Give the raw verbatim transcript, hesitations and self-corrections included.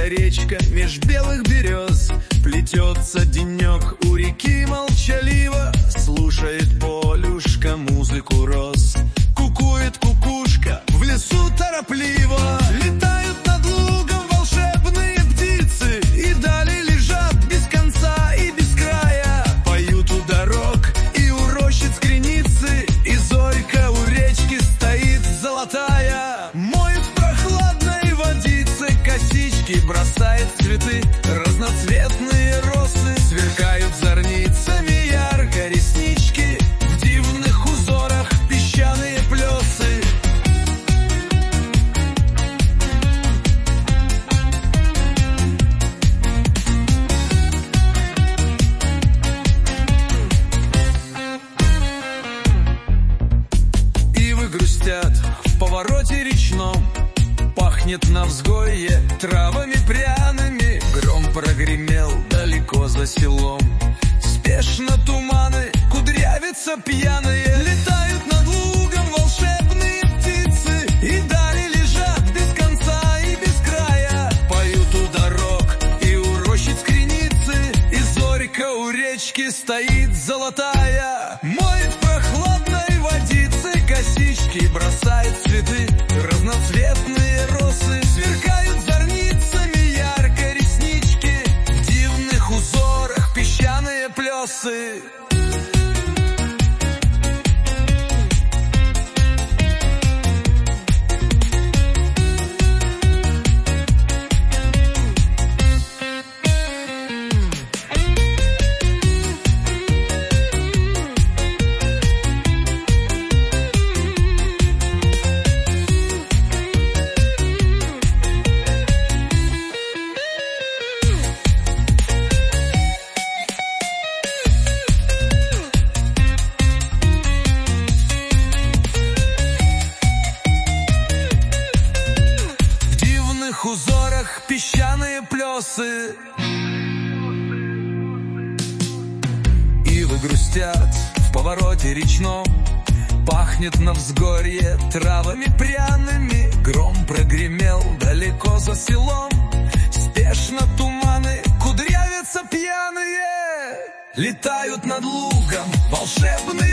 Струится речка меж белых берез, плетется денек у реки молчаливо, слушает полюшка музыку роз. Кукует кукушка в лесу торопливо, летают над лугом волшебные птицы, и дали лежат без конца и без края. Поют у дорог и у рощиц креницы, и зорька у речки стоит золотая. Моет в прохладной водице косички, бросает цветы, разноцветные росы, сверкают зорницами ярко реснички, в дивных узорах песчаные плесы. Ивы грустят в повороте речном, пахнет на взгорье травами пряными. Гром прогремел далеко за селом, спешно туманы кудрявятся пьяные. Летают над лугом волшебные птицы, и дали лежат без конца и без края. Поют у дорог и у рощиц креницы, и зорька у речки стоит золотая. Моет в прохладной водице косички, бросает цветы, разноцветные росы, сверкают зорницами ярко реснички, в дивных узорах песчаные плесы. В узорах песчаные плесы. Ивы грустят в повороте речном, пахнет на взгорье травами пряными. Гром прогремел далеко за селом, спешно туманы кудрявятся пьяные. Летают над лугом волшебные